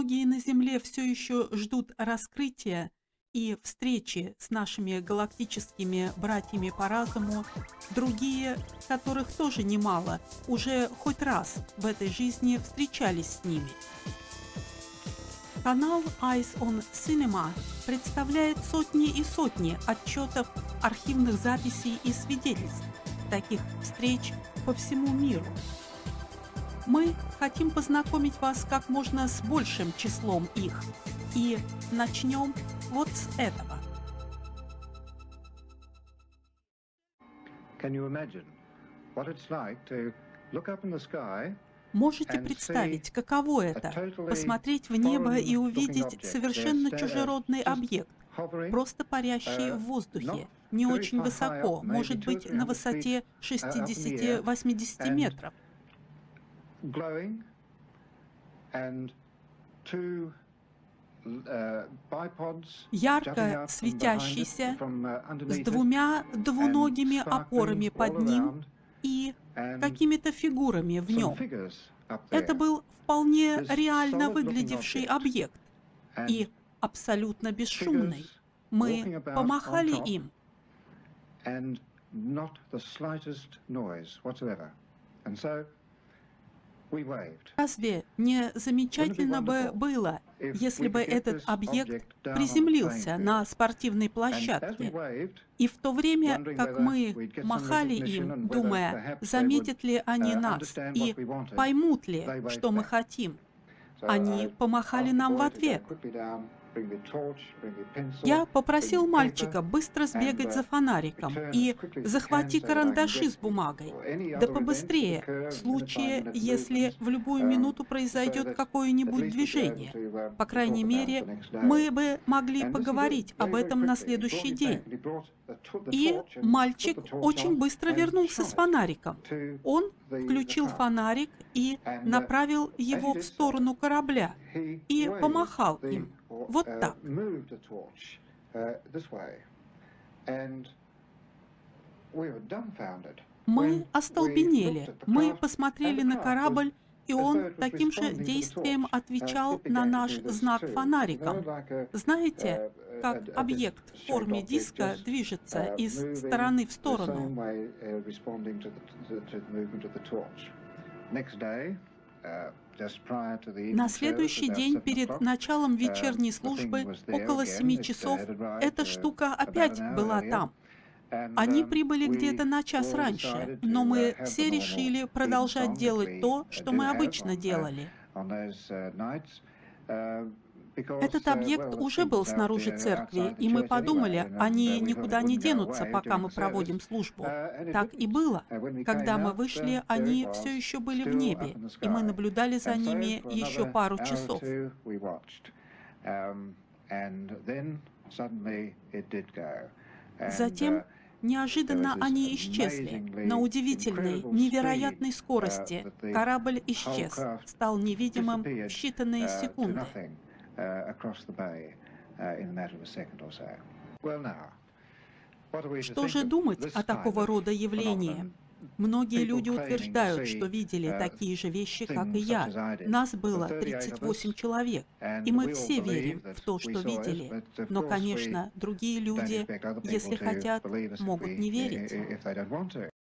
Многие на Земле все еще ждут раскрытия и встречи с нашими галактическими братьями по разуму, другие, которых тоже немало, уже хоть раз в этой жизни встречались с ними. Канал Eyes on Cinema представляет сотни и сотни отчетов, архивных записей и свидетельств таких встреч по всему миру. Мы хотим познакомить вас как можно с большим числом их. И начнем вот с этого. Можете представить, каково это – посмотреть в небо и увидеть совершенно чужеродный объект, просто парящий в воздухе, не очень высоко, может быть, на высоте 60-80 метров. Ярко светящийся, с двумя двуногими опорами под ним и какими-то фигурами в нем. Это был вполне реально выглядевший объект и абсолютно бесшумный. Мы помахали им. Разве не замечательно бы было, если бы этот объект приземлился на спортивной площадке, и в то время, как мы махали им, думая, заметят ли они нас и поймут ли, что мы хотим, они помахали нам в ответ. Я попросил мальчика быстро сбегать за фонариком и захвати карандаши с бумагой. Да побыстрее, в случае, если в любую минуту произойдет какое-нибудь движение. По крайней мере, мы бы могли поговорить об этом на следующий день. И мальчик очень быстро вернулся с фонариком. Он включил фонарик и направил его в сторону корабля и помахал им. Вот так. Мы остолбенели. Мы посмотрели на корабль, и он таким же действием отвечал на наш знак фонариком. Знаете, как объект в форме диска движется из стороны в сторону? На следующий день, перед началом вечерней службы, около 7 часов, эта штука опять была там. Они прибыли где-то на час раньше, но мы все решили продолжать делать то, что мы обычно делали. Этот объект уже был снаружи церкви, и мы подумали, они никуда не денутся, пока мы проводим службу. Так и было. Когда мы вышли, они все еще были в небе, и мы наблюдали за ними еще пару часов. Затем неожиданно они исчезли. На удивительной, невероятной скорости корабль исчез, стал невидимым в считанные секунды. Что же думать о такого рода явлении? Многие люди утверждают, что видели такие же вещи, как и я. Нас было 38 человек, и мы все верим в то, что видели. Но, конечно, другие люди, если хотят, могут не верить.